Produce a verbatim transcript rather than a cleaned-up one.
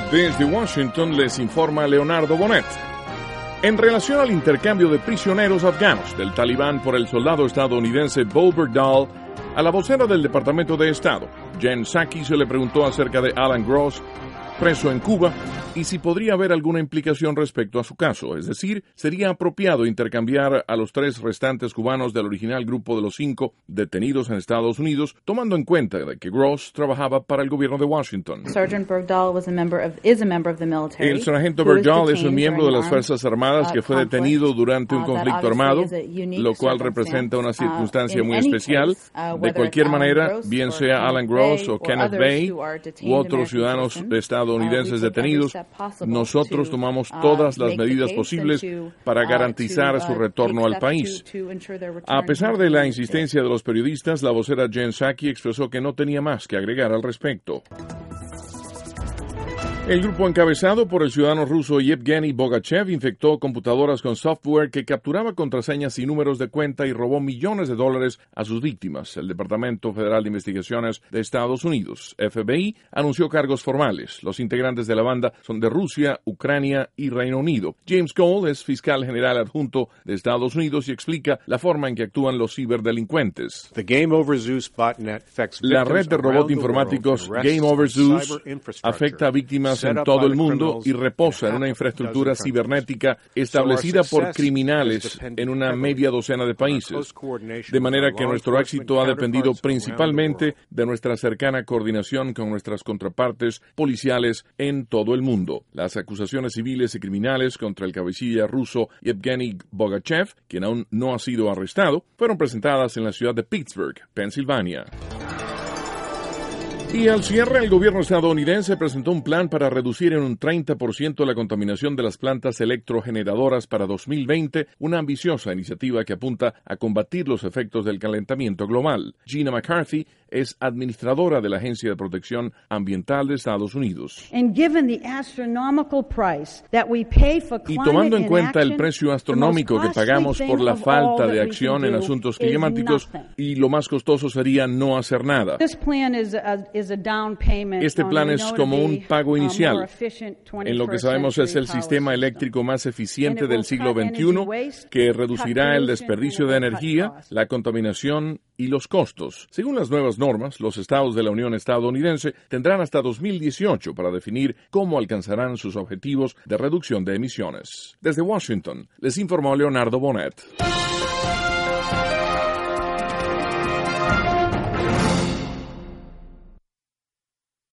Desde Washington les informa Leonardo Bonet. En relación al intercambio de prisioneros afganos del Talibán por el soldado estadounidense Bo Bergdahl, a la vocera del Departamento de Estado, Jen Psaki, se le preguntó acerca de Alan Gross, preso en Cuba, y si podría haber alguna implicación respecto a su caso, es decir, sería apropiado intercambiar a los tres restantes cubanos del original grupo de los cinco detenidos en Estados Unidos, tomando en cuenta de que Gross trabajaba para el gobierno de Washington. Sergeant Bergdahl was a member of, is a member of the military, el sargento Bergdahl es un miembro de las Fuerzas Armadas que fue detenido durante un conflicto armado, lo cual representa una circunstancia muy especial. De cualquier manera, bien sea Alan Gross o Kenneth Bay u otros ciudadanos estadounidenses detenidos, nosotros tomamos todas las medidas posibles para garantizar su retorno al país. A pesar de la insistencia de los periodistas, la vocera Jen Psaki expresó que no tenía más que agregar al respecto. El grupo encabezado por el ciudadano ruso Yevgeny Bogachev infectó computadoras con software que capturaba contraseñas y números de cuenta y robó millones de dólares a sus víctimas. El Departamento Federal de Investigaciones de Estados Unidos, F B I, anunció cargos formales. Los integrantes de la banda son de Rusia, Ucrania y Reino Unido. James Cole es fiscal general adjunto de Estados Unidos y explica la forma en que actúan los ciberdelincuentes. La red de robots informáticos Game Over Zeus afecta a víctimas en todo el mundo y reposa en una infraestructura cibernética establecida por criminales en una media docena de países, de manera que nuestro éxito ha dependido principalmente de nuestra cercana coordinación con nuestras contrapartes policiales en todo el mundo. Las acusaciones civiles y criminales contra el cabecilla ruso Yevgeny Bogachev, quien aún no ha sido arrestado, fueron presentadas en la ciudad de Pittsburgh, Pensilvania. Y al cierre, el gobierno estadounidense presentó un plan para reducir en un treinta por ciento la contaminación de las plantas electrogeneradoras para dos mil veinte, una ambiciosa iniciativa que apunta a combatir los efectos del calentamiento global. Gina McCarthy es administradora de la Agencia de Protección Ambiental de Estados Unidos. Y tomando en cuenta el precio astronómico que pagamos por la falta de acción en asuntos climáticos, y lo más costoso sería no hacer nada. Este plan es como un pago inicial en lo que sabemos es el sistema eléctrico más eficiente del siglo veintiuno, que reducirá el desperdicio de energía, la contaminación y los costos. Según las nuevas normas, los estados de la Unión estadounidense tendrán hasta dos mil dieciocho para definir cómo alcanzarán sus objetivos de reducción de emisiones. Desde Washington, les informó Leonardo Bonet.